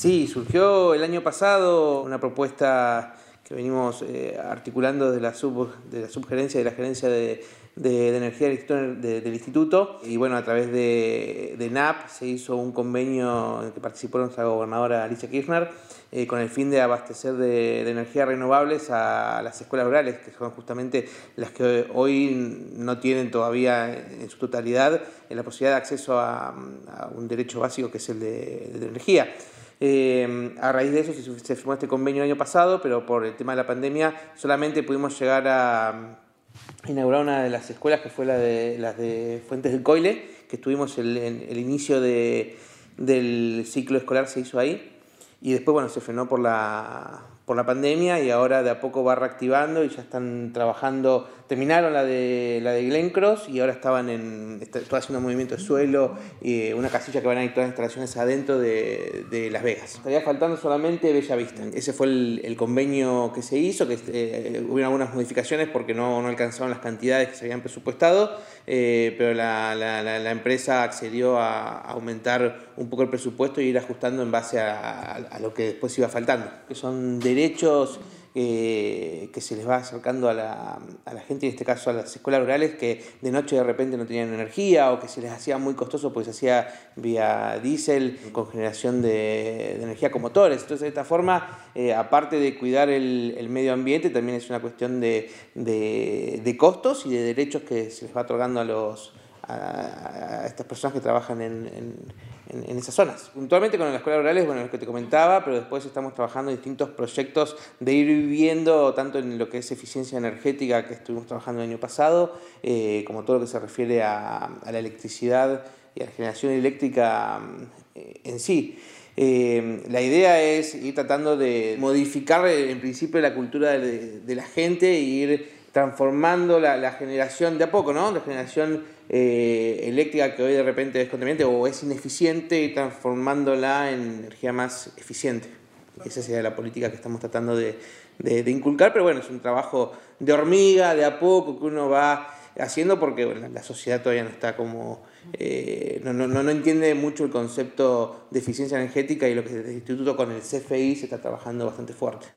Sí, surgió el año pasado una propuesta que venimos articulando de la subgerencia y de la gerencia de energía del instituto, y bueno, a través de NAP se hizo un convenio en el que participó nuestra gobernadora Alicia Kirchner, con el fin de abastecer de energías renovables a las escuelas rurales, que son justamente las que hoy no tienen todavía en su totalidad la posibilidad de acceso a un derecho básico que es el de energía. A raíz de eso se firmó este convenio el año pasado, pero por el tema de la pandemia solamente pudimos llegar a inaugurar una de las escuelas, que fue las de Fuentes del Coile, que tuvimos el inicio del ciclo escolar, se hizo ahí, y después bueno, se frenó por la pandemia, y ahora de a poco va reactivando y ya están trabajando. Terminaron la de Glencross y ahora estaban haciendo movimiento de suelo, una casilla que van a ir todas las instalaciones adentro de Las Vegas. Estaría faltando solamente Bella Vista. Ese fue el convenio que se hizo, que hubo algunas modificaciones porque no alcanzaron las cantidades que se habían presupuestado, pero la empresa accedió a aumentar un poco el presupuesto y ir ajustando en base a lo que después iba faltando, que son derechos que se les va acercando a la gente, en este caso a las escuelas rurales, que de noche de repente no tenían energía o que se les hacía muy costoso porque se hacía vía diésel con generación de energía con motores. Entonces, de esta forma, aparte de cuidar el medio ambiente, también es una cuestión de costos y de derechos que se les va otorgando a estas personas que trabajan en esas zonas. Puntualmente con las escuelas rurales, bueno, lo que te comentaba, pero después estamos trabajando en distintos proyectos de ir viviendo tanto en lo que es eficiencia energética, que estuvimos trabajando el año pasado, como todo lo que se refiere a la electricidad y a la generación eléctrica en sí. La idea es ir tratando de modificar en principio la cultura de la gente e ir transformando la generación de a poco, ¿no? La generación eléctrica que hoy de repente es contaminante o es ineficiente, y transformándola en energía más eficiente. Esa sería la política que estamos tratando de inculcar, pero bueno, es un trabajo de hormiga, de a poco, que uno va haciendo porque bueno, la sociedad todavía no está como... no entiende mucho el concepto de eficiencia energética, y lo que desde el instituto con el CFI se está trabajando bastante fuerte.